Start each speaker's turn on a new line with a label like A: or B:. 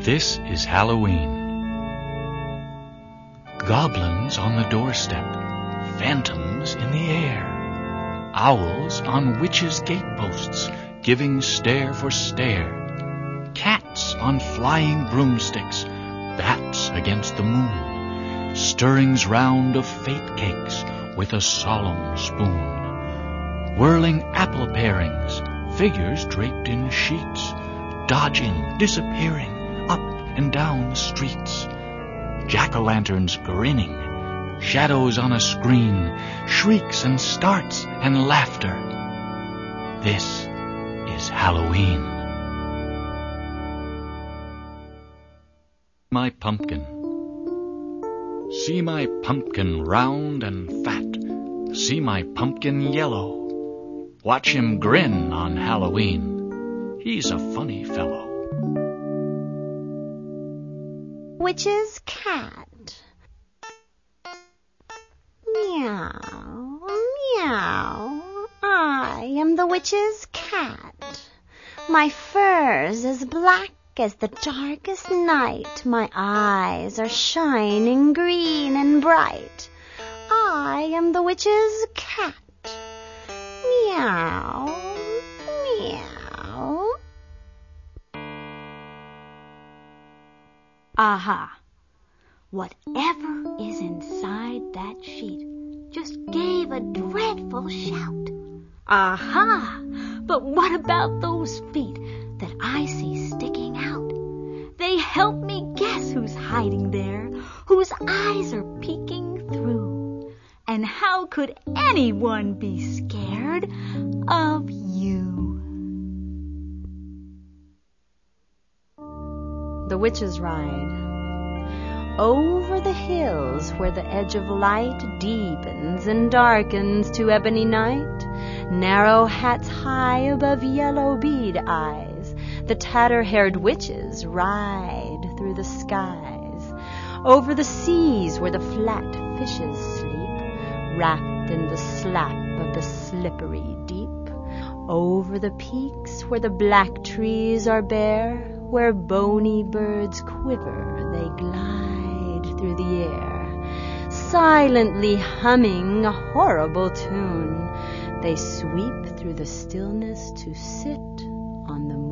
A: This is Halloween. Goblins on the doorstep, phantoms in the air, owls on witches' gateposts, giving stare for stare, cats on flying broomsticks, bats against the moon, stirrings round of fate cakes with a solemn spoon, whirling apple parings, figures draped in sheets, dodging, disappearing, up and down the streets, jack-o'-lanterns grinning, shadows on a screen, shrieks and starts and laughter. This is Halloween. My pumpkin. See my pumpkin round and fat. See my pumpkin yellow. Watch him grin on Halloween. He's a funny fellow.
B: Witch's cat. Meow, meow. I am the witch's cat. My fur's as black as the darkest night. My eyes are shining green and bright. I am the witch's cat. Meow, meow.
C: Aha! Whatever is inside that sheet just gave a dreadful shout. Aha! But what about those feet that I see sticking out? They help me guess who's hiding there, whose eyes are peeking through. And how could anyone be scared of you?
B: The Witch's Ride. Over the hills where the edge of light deepens and darkens to ebony night, narrow hats high above yellow bead eyes, the tatter-haired witches ride through the skies. Over the seas where the flat fishes sleep, wrapped in the slap of the slippery deep. Over the peaks where the black trees are bare, where bony birds quiver, they glide through the air, silently humming a horrible tune. They sweep through the stillness to sit on the